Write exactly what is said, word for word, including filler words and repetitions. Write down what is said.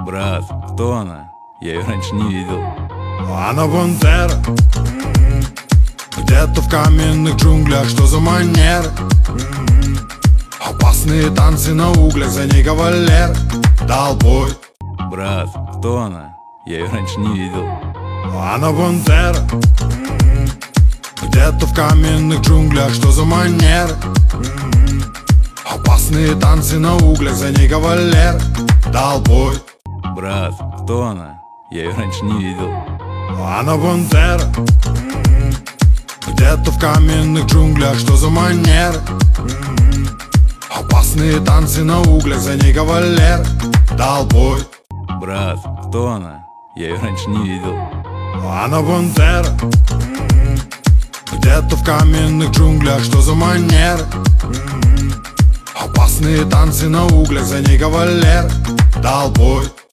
Брат, кто она? Я ее раньше не видел. Она пантера, где-то в каменных джунглях. Что за манеры? Опасные танцы на углях, за ней кавалер дал бой. Брат, кто она? Я ее раньше не видел. Она пантера, где-то в каменных джунглях. Что за манеры? Опасные танцы на углях, за ней кавалер дал бой. Брат, кто она? Я ее раньше не видел. Она пантера, где-то в каменных джунглях. Что за манеры? Опасные танцы на углях, за ней кавалер дал бой. Брат, кто она? Я ее раньше не видел. Она пантера, где-то в каменных джунглях. Что за манеры? Опасные танцы на углях, за ней кавалер дал бой.